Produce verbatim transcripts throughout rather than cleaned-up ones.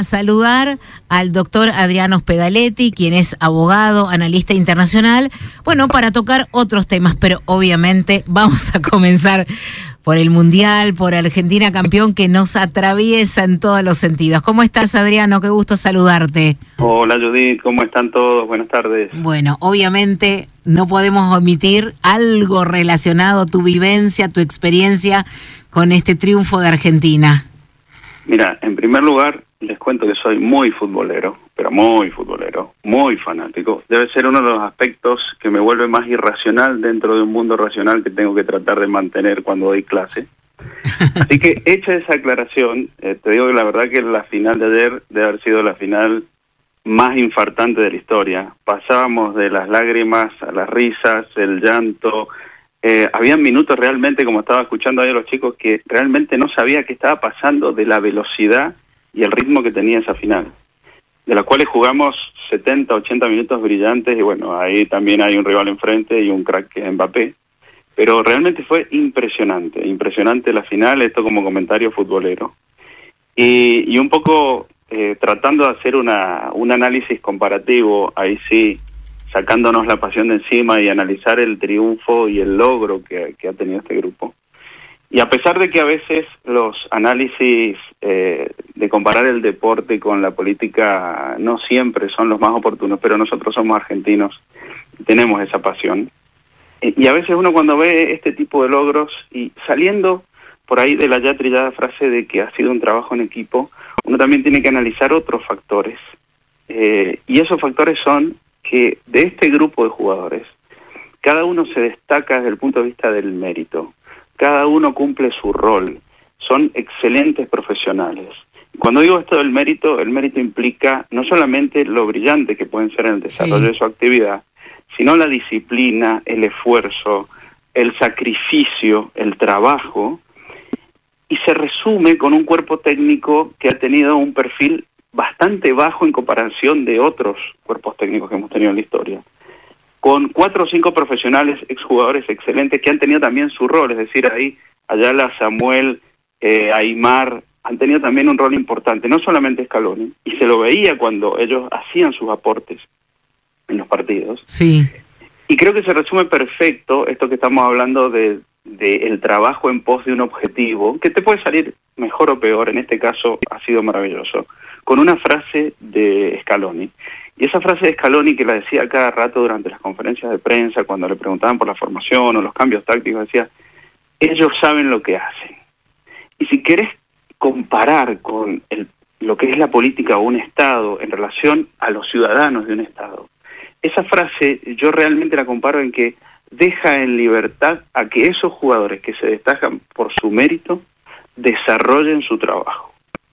saludar al doctor Adriano Ospedaletti, quien es abogado, analista internacional, bueno, para tocar otros temas, pero obviamente vamos a comenzar por el Mundial, por Argentina campeón, que nos atraviesa en todos los sentidos. ¿Cómo estás, Adriano? Qué gusto saludarte. Hola, Judith, ¿cómo están todos? Buenas tardes. Bueno, obviamente no podemos omitir algo relacionado a tu vivencia, tu experiencia con este triunfo de Argentina. Mira, en primer lugar, les cuento que soy muy futbolero, pero muy futbolero, muy fanático. Debe ser uno de los aspectos que me vuelve más irracional dentro de un mundo racional que tengo que tratar de mantener cuando doy clase. Así que, hecha esa aclaración, eh, te digo que la verdad que la final de ayer debe haber sido la final más infartante de la historia. Pasábamos de las lágrimas a las risas, el llanto. Eh, habían minutos realmente, como estaba escuchando ahí a los chicos, que realmente no sabía qué estaba pasando de la velocidad y el ritmo que tenía esa final, de las cuales jugamos setenta, ochenta minutos brillantes, y bueno, ahí también hay un rival enfrente y un crack que es Mbappé, pero realmente fue impresionante, impresionante la final, esto como comentario futbolero, y, y un poco eh, tratando de hacer una un análisis comparativo, ahí sí, sacándonos la pasión de encima y analizar el triunfo y el logro que, que ha tenido este grupo. Y a pesar de que a veces los análisis eh, de comparar el deporte con la política no siempre son los más oportunos, pero nosotros somos argentinos y tenemos esa pasión. Y a veces uno cuando ve este tipo de logros y saliendo por ahí de la ya trillada frase de que ha sido un trabajo en equipo, uno también tiene que analizar otros factores. Eh, y esos factores son que de este grupo de jugadores, cada uno se destaca desde el punto de vista del mérito, cada uno cumple su rol, son excelentes profesionales. Cuando digo esto del mérito, el mérito implica no solamente lo brillante que pueden ser en el desarrollo sí. de su actividad, sino la disciplina, el esfuerzo, el sacrificio, el trabajo, y se resume con un cuerpo técnico que ha tenido un perfil bastante bajo en comparación de otros cuerpos técnicos que hemos tenido en la historia, con cuatro o cinco profesionales, exjugadores excelentes que han tenido también su rol, es decir, ahí Ayala, Samuel, eh, Aymar, han tenido también un rol importante, no solamente Scaloni, y se lo veía cuando ellos hacían sus aportes en los partidos. Sí. Y creo que se resume perfecto esto que estamos hablando de, de el trabajo en pos de un objetivo, que te puede salir mejor o peor, en este caso ha sido maravilloso, con una frase de Scaloni. Y esa frase de Scaloni, que la decía cada rato durante las conferencias de prensa, cuando le preguntaban por la formación o los cambios tácticos, decía, ellos saben lo que hacen. Y si querés comparar con el, lo que es la política o un Estado en relación a los ciudadanos de un Estado, esa frase yo realmente la comparo en que deja en libertad a que esos jugadores que se destacan por su mérito desarrollen su trabajo.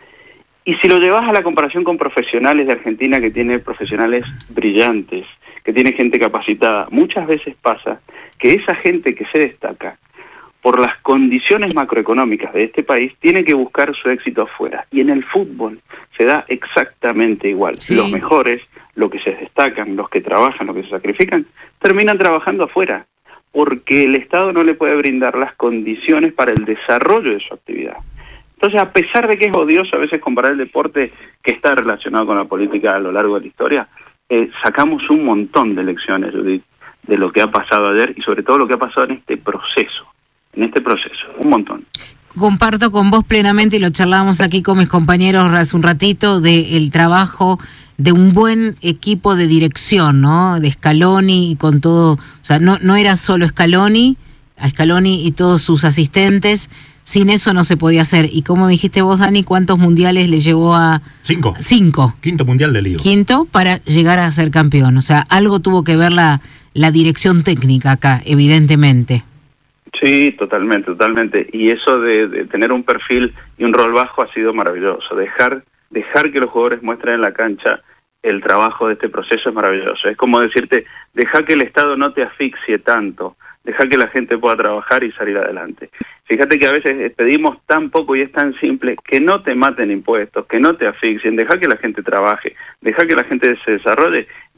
Y si lo llevas a la comparación con profesionales de Argentina, que tiene profesionales brillantes, que tiene gente capacitada, muchas veces pasa que esa gente que se destaca, por las condiciones macroeconómicas de este país, tiene que buscar su éxito afuera. Y en el fútbol se da exactamente igual. Sí. Los mejores, los que se destacan, los que trabajan, los que se sacrifican, terminan trabajando afuera, porque el Estado no le puede brindar las condiciones para el desarrollo de su actividad. Entonces, a pesar de que es odioso a veces comparar el deporte que está relacionado con la política a lo largo de la historia, eh, sacamos un montón de lecciones, Judith, de lo que ha pasado ayer y sobre todo lo que ha pasado en este proceso, en este proceso, un montón. Comparto con vos plenamente, y lo charlábamos aquí con mis compañeros hace un ratito, del trabajo de un buen equipo de dirección, ¿no? De Scaloni y con todo, o sea, no, no era solo Scaloni, a Scaloni y todos sus asistentes. Sin eso no se podía hacer. Y como dijiste vos, Dani, ¿cuántos mundiales le llevó a...? Cinco. Cinco. Quinto mundial de lío. Quinto para llegar a ser campeón. O sea, algo tuvo que ver la, la dirección técnica acá, evidentemente. Sí, totalmente, totalmente. Y eso de, de tener un perfil y un rol bajo ha sido maravilloso. Dejar, dejar que los jugadores muestren en la cancha el trabajo de este proceso es maravilloso. Es como decirte, deja que el Estado no te asfixie tanto, deja que la gente pueda trabajar y salir adelante. Fíjate que a veces pedimos tan poco y es tan simple, que no te maten impuestos, que no te asfixien, deja que la gente trabaje, deja que la gente se desarrolle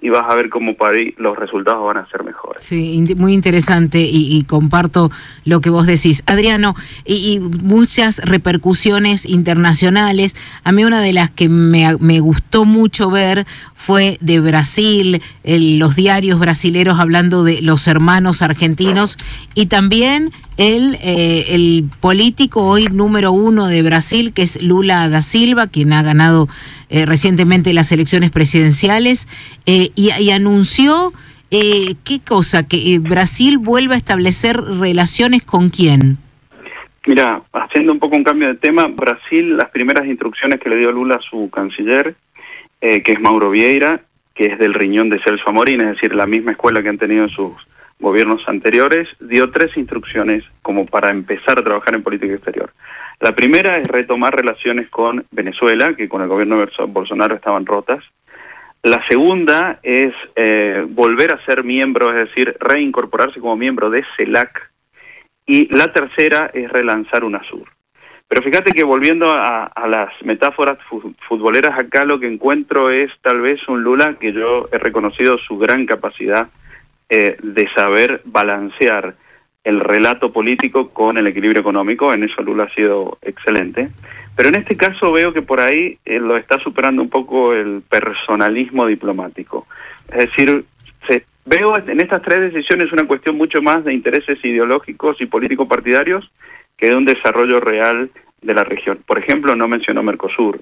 y vas a ver cómo para ahí los resultados van a ser mejores. Sí, muy interesante y, y comparto lo que vos decís. Adriano, y, y muchas repercusiones internacionales. A mí una de las que me, me gustó mucho ver fue de Brasil, el, los diarios brasileros hablando de los hermanos argentinos y también el, eh, el político hoy número uno de Brasil, que es Lula da Silva, quien ha ganado eh, recientemente las elecciones presidenciales, eh, y, y anunció, eh, ¿qué cosa? Que eh, Brasil vuelva a establecer relaciones con quién. Mira, haciendo un poco un cambio de tema, Brasil, las primeras instrucciones que le dio Lula a su canciller, eh, que es Mauro Vieira, que es del riñón de Celso Amorín, es decir, la misma escuela que han tenido en sus gobiernos anteriores, dio tres instrucciones como para empezar a trabajar en política exterior. La primera es retomar relaciones con Venezuela, que con el gobierno de Bolsonaro estaban rotas. La segunda es eh, volver a ser miembro, es decir, reincorporarse como miembro de CELAC. Y la tercera es relanzar UNASUR. Pero fíjate que volviendo a, a las metáforas futboleras, acá lo que encuentro es tal vez un Lula que yo he reconocido su gran capacidad eh, de saber balancear el relato político con el equilibrio económico. En eso Lula ha sido excelente. Pero en este caso veo que por ahí eh, lo está superando un poco el personalismo diplomático. Es decir, se, veo en estas tres decisiones una cuestión mucho más de intereses ideológicos y político-partidarios que de un desarrollo real de la región. Por ejemplo, no mencionó Mercosur,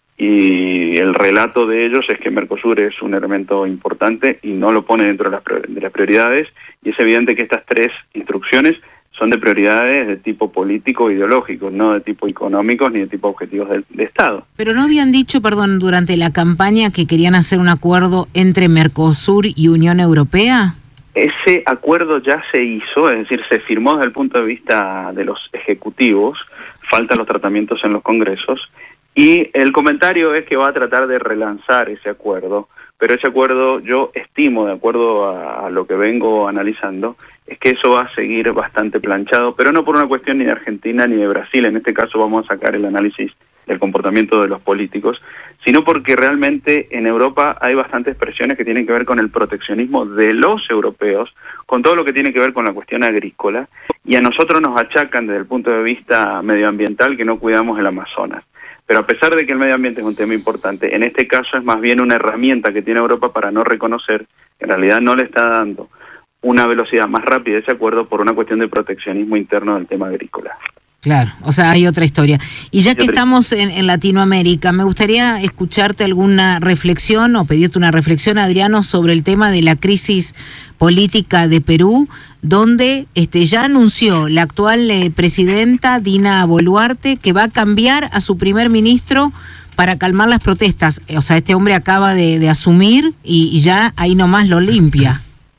y el relato de ellos es que Mercosur es un elemento importante y no lo pone dentro de las, de las prioridades, y es evidente que estas tres instrucciones son de prioridades de tipo político e ideológico, no de tipo económicos ni de tipo objetivos de, de Estado. Pero no habían dicho, perdón, durante la campaña que querían hacer un acuerdo entre Mercosur y Unión Europea. Ese acuerdo ya se hizo, es decir, se firmó desde el punto de vista de los ejecutivos, faltan los tratamientos en los congresos, y el comentario es que va a tratar de relanzar ese acuerdo, pero ese acuerdo yo estimo, de acuerdo a, a lo que vengo analizando, es que eso va a seguir bastante planchado, pero no por una cuestión ni de Argentina ni de Brasil. En este caso vamos a sacar el análisis del comportamiento de los políticos, sino porque realmente en Europa hay bastantes presiones que tienen que ver con el proteccionismo de los europeos, con todo lo que tiene que ver con la cuestión agrícola, y a nosotros nos achacan desde el punto de vista medioambiental que no cuidamos el Amazonas. Pero a pesar de que el medio ambiente es un tema importante, en este caso es más bien una herramienta que tiene Europa para no reconocer que en realidad no le está dando una velocidad más rápida ese acuerdo por una cuestión de proteccionismo interno del tema agrícola. Claro, o sea, hay otra historia. Y ya que estamos en, en Latinoamérica, me gustaría escucharte alguna reflexión o pedirte una reflexión, Adriano, sobre el tema de la crisis política de Perú, donde este, ya anunció la actual eh, presidenta Dina Boluarte que va a cambiar a su primer ministro para calmar las protestas. O sea, este hombre acaba de, de asumir y, y ya ahí nomás lo limpia.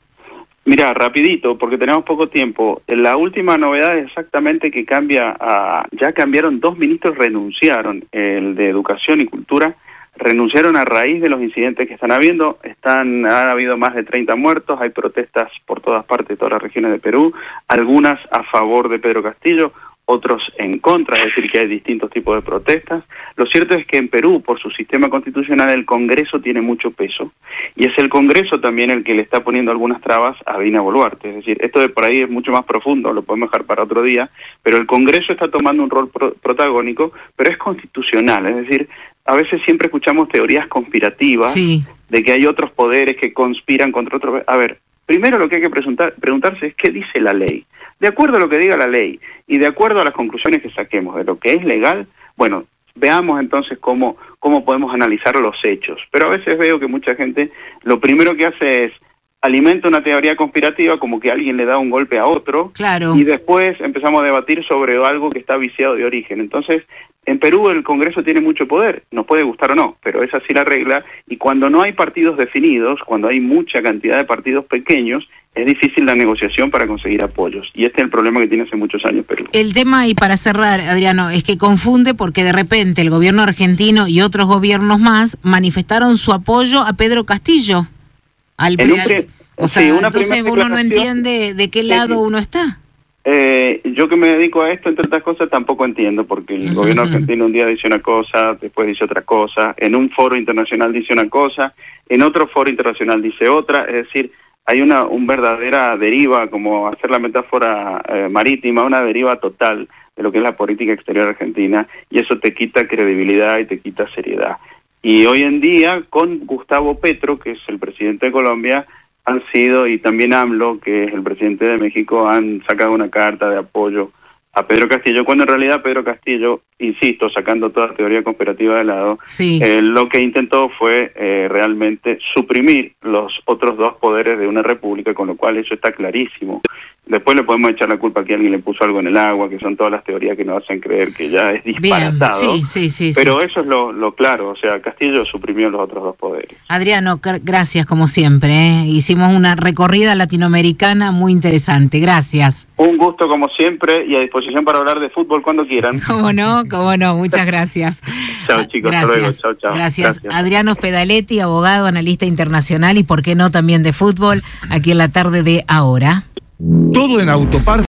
Mira, rapidito, porque tenemos poco tiempo. La última novedad es exactamente que cambia a... Ya cambiaron, dos ministros renunciaron, el de Educación y Cultura, renunciaron a raíz de los incidentes que están habiendo. Están, ha habido más de treinta muertos, hay protestas por todas partes de todas las regiones de Perú, algunas a favor de Pedro Castillo, otros en contra, es decir, que hay distintos tipos de protestas. Lo cierto es que en Perú, por su sistema constitucional, el Congreso tiene mucho peso, y es el Congreso también el que le está poniendo algunas trabas a Dina Boluarte. Es decir, esto de por ahí es mucho más profundo, lo podemos dejar para otro día, pero el Congreso está tomando un rol pro- protagónico, pero es constitucional. Es decir, a veces siempre escuchamos teorías conspirativas, sí, de que hay otros poderes que conspiran contra otros. A ver, primero lo que hay que preguntar, preguntarse es qué dice la ley. De acuerdo a lo que diga la ley y de acuerdo a las conclusiones que saquemos de lo que es legal, bueno, veamos entonces cómo, cómo podemos analizar los hechos. Pero a veces veo que mucha gente lo primero que hace es alimenta una teoría conspirativa, como que alguien le da un golpe a otro, claro, y después empezamos a debatir sobre algo que está viciado de origen. Entonces, en Perú el Congreso tiene mucho poder, nos puede gustar o no, pero es así la regla, y cuando no hay partidos definidos, cuando hay mucha cantidad de partidos pequeños, es difícil la negociación para conseguir apoyos, y este es el problema que tiene hace muchos años Perú. El tema, y para cerrar, Adriano, es que confunde porque de repente el gobierno argentino y otros gobiernos más manifestaron su apoyo a Pedro Castillo. Al, en un pri- o sea, sí, una entonces uno no entiende de qué lado sí, uno está. Eh, yo que me dedico a esto, entre otras cosas, tampoco entiendo, porque el uh-huh. gobierno argentino un día dice una cosa, después dice otra cosa, en un foro internacional dice una cosa, en otro foro internacional dice otra, es decir, hay una un verdadera deriva, como hacer la metáfora eh, marítima, una deriva total de lo que es la política exterior argentina, y eso te quita credibilidad y te quita seriedad. Y hoy en día, con Gustavo Petro, que es el presidente de Colombia, han sido, y también AMLO, que es el presidente de México, han sacado una carta de apoyo a Pedro Castillo, cuando en realidad Pedro Castillo, insisto, sacando toda teoría conspirativa de lado, sí. eh, lo que intentó fue eh, realmente suprimir los otros dos poderes de una república, con lo cual eso está clarísimo. Después le podemos echar la culpa a que alguien le puso algo en el agua, que son todas las teorías que nos hacen creer que ya es disparatado. Bien, sí, sí, sí, pero sí. eso es lo, lo claro, o sea, Castillo suprimió los otros dos poderes. Adriano, gracias como siempre. ¿eh? Hicimos una recorrida latinoamericana muy interesante. Gracias. Un gusto como siempre y a disposición para hablar de fútbol cuando quieran. Cómo no, cómo no. Muchas gracias. Chao chicos, gracias. hasta luego. Chao, chao. Gracias. Gracias. Adriano Spedaletti, abogado, analista internacional y por qué no también de fútbol, aquí en la tarde de Ahora. Todo en Autopar